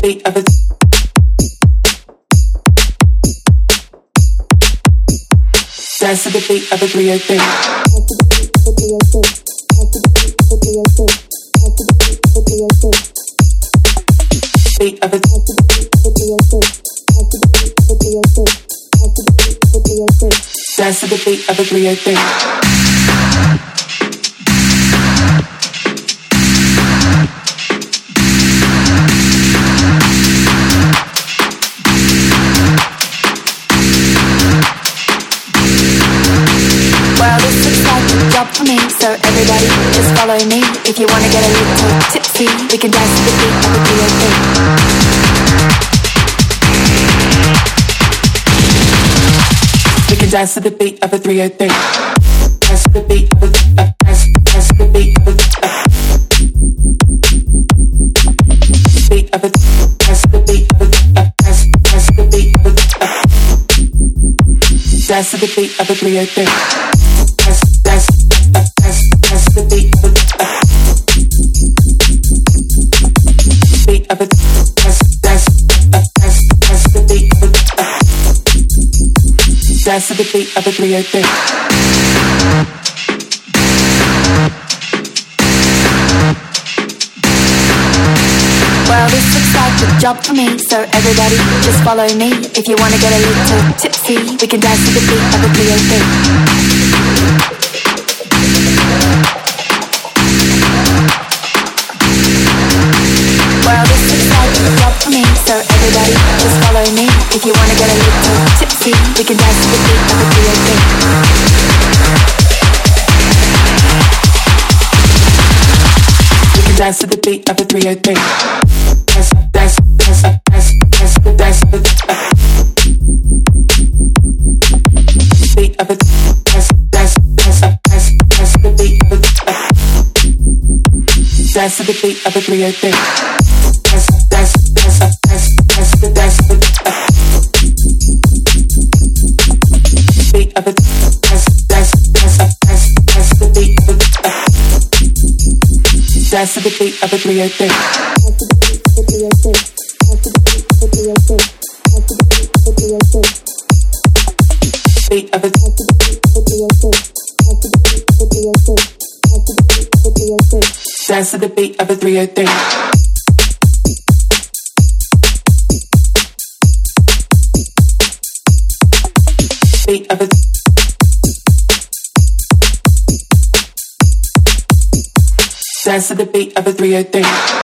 beat of a dance to the beat of a 303. Beat of a dance to the beat of a 303. For me, so everybody just follow me. If you wanna get a little tipsy, we can dance to the beat of the 303. We can dance to the beat of a 303. Dance to the beat of a dance to the beat of a beat of a dance to the beat of a dance to the beat of a dance to the beat of a 303. Dance the beat of a beat of a dance the beat of a dance to the beat of a 303. Well, this looks like a job for me, so everybody just follow me. If you wanna get a little tipsy, we can dance to the beat of a 303. Well, this looks like a job for me, so everybody just follow me. If you wanna get a little tipsy, we can dance to the beat of a 303. We can dance to the beat of a 303. Dance to the beat of a dance to the beat of a 303. Dance to the beat of a dance to the beat of a 303. Beat of a dance to the beat of a 303. Beat of a dance to the beat of a 303.